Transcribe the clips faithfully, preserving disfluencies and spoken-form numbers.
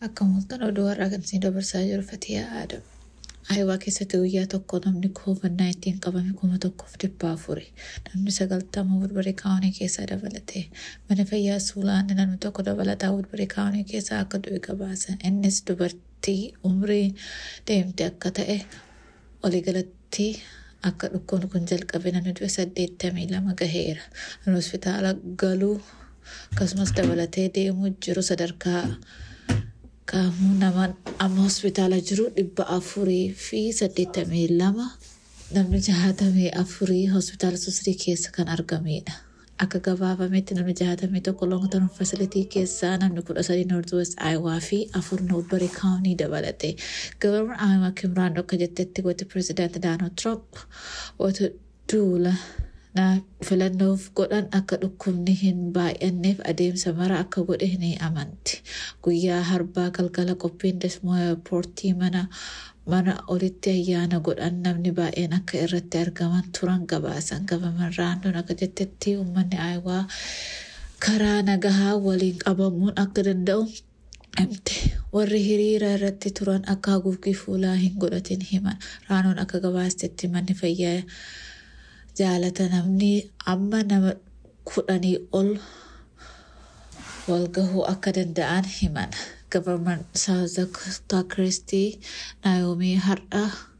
Akka mul'atan oduu har'aa kan isin dabarsaa jiru Fatiyaa Aadam. Ayiwaa keessatti guyyaa tokko namni covid nineteen qabame kuma tokkoof dhibba afuri. Namni sagaltama Woodbury County keessaa dabalate. Mana fayyaa Suulaan namni tokko dabalataa Woodbury County keessaa akka du'e gabaasan. Innis dubartii umrii deemte akka ta'e waliigalatti akka dhukkuun kun jalqabe namni du'e saddeettamii lama gaheera. Hospitaala galuu akkasumas dabalatee deemuu jiru sadarkaa Kamu nama amma hospitaala jiru dhibba afurii fi saddeettamii lama namni jahatamii afurii hospitaala Susrii keessa kan argamedha. Akka gabaafametti namni jahatamii tokko long-term facility keessaa namni kudha sadii Northwest Iowa fi afur Woodbury County dabalate. Governor Iowa Kim Rand akka jettetti gooti President Donald Trump wata duula na filannoof godhan akka dhukkubni hin baay'anneef adeemsa mara akka godhe ni amanti. Guyyaa harbaa galgala qophiin Desmoor Poortii mana mana olitti ayyaana godhan namni baay'een akka irratti argaman turan gabaasan. Governor Rand akka jettetti uummanni Iowa karaa nagahaa waliin qabamuun akka danda'u himte. Warri hiriira irratti turan akka haguuggii fuulaa hin godhatin himan. Rand akka gabaastetti manni fayyaa jaalata namni amma nama kudhanii ol walgahuu akka danda'an himan. Governor South Christy Naomi har'a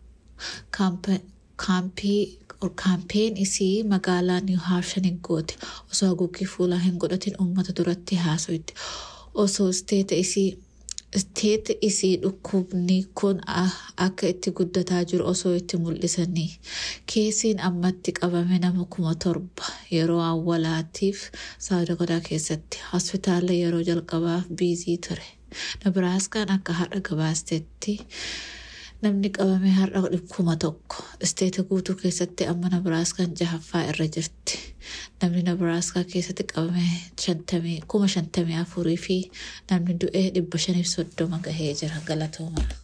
kaampii kaampeen isii magaalaa New Hampshire goote osoo haguuggii fuulaa hin godhatin uummata duratti haasoitti. Osoo isteeta isii Isteeti isii dhukkubni kun akka itti guddataa jiru osoo itti mul'isanii. Keesiin ammatti qabame nama kuma torba yeroo awwalaatiif South Dakota keessatti hospitaala yeroo jalqabaaf biizii ture. Nebraaskaan akka har'a gabaastetti namni qabame har'a kuma tokko. Isteeta guutuu keessatti amma Nebraaskaan jahaffaa irra jirti. Namni Nebraaskaa keessatti qabame shantamii kuma shantamii afurii fi namni du'e dhibba shaniif soddoma gahee jira. Galatooma.